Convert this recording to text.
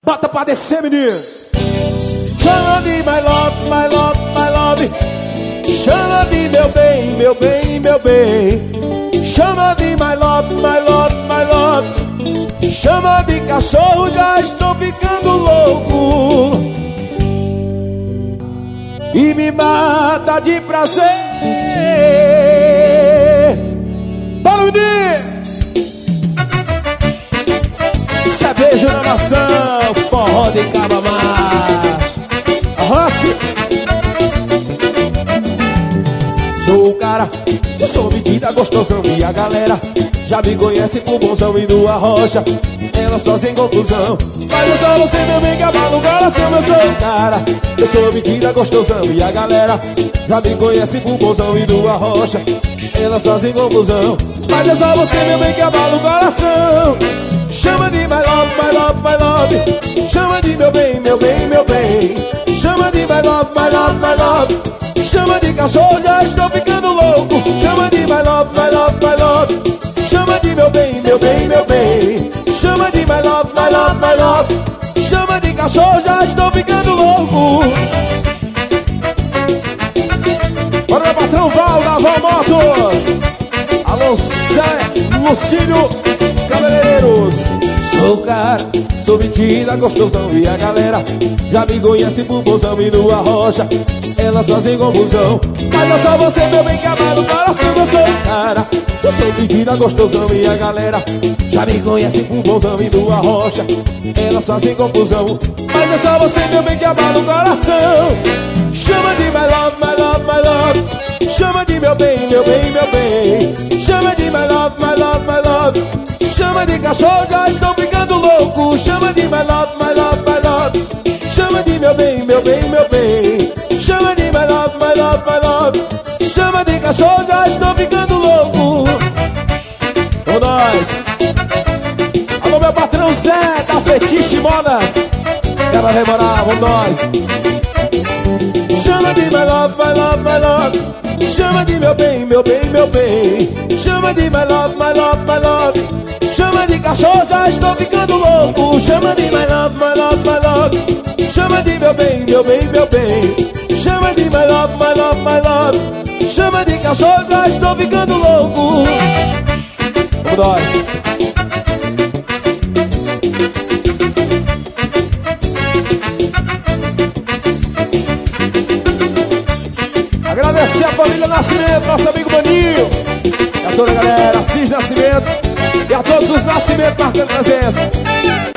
Bota pra descer, menino. Chama de my love, my love, my love. Chama de meu bem, meu bem, meu bem. Chama de my love, my love, my love. Chama de cachorro, já estou ficando louco. E me mata de prazer. Bora, menino! Cerveja na maçã, forró de caba macho. Arrocha. Sou o cara, eu sou metida gostosão. E a galera já me conhece por bonzão e do arrocha. Elas fazem confusão, mas é só você, meu bem, que abala o coração. Eu sou o cara, eu sou metida gostosão. E a galera já me conhece por bonzão e do arrocha. Elas fazem confusão, mas é só você, meu bem, que abala o coração. Chama de my love, my love, my love. Chama de meu bem, meu bem, meu bem. Chama de my love, my love, my love. Chama de cachorro, já estou ficando louco. Chama de my love, my love, my love. Chama de meu bem, meu bem, meu bem. Chama de my love, my love, my love. Chama de cachorro, já estou ficando louco. Bora, meu patrão Val, da Val Motos. Alô, Zé Lucílio Cabeleireiros. Sou o cara, sou metida gostosão. E a galera já me conhece por bonzão e no arrocha. Elas fazem confusão, mas é só você, meu bem, que abala o coração. Eu sou o cara, eu sou metida gostosão. E a galera já me conhece por bonzão e no arrocha. Elas fazem confusão, mas é só você, meu bem, que abala o coração. Chama de my love, my love, my love. Chama de meu bem, meu bem, meu bem. Chama de my love, my love, my love. Chama de cachorro, já estou ficando louco. Chama de my love, my love, my love. Chama de meu bem, meu bem, meu bem. Chama de my love, my love, my love. Chama de cachorro, já estou ficando louco. Com nós. Alô, meu patrão Zé, da Fetiche Modas. Quero remorar, com nós. Chama de my love, my love, my love. Chama de meu bem, meu bem, meu bem. Chama de my love, my love, my love. Chama de cachorro, já estou ficando louco. Chama de my love, my love, my love. Chama de meu bem, meu bem, meu bem. Chama de my love, my love, my love. Chama de cachorro, já estou ficando louco. Vamos nós. Agradecer a família Nascimento, nosso amigo Maninho. E a toda a galera, Assis Nascimento. E a todos os Nascimentos marcando presença.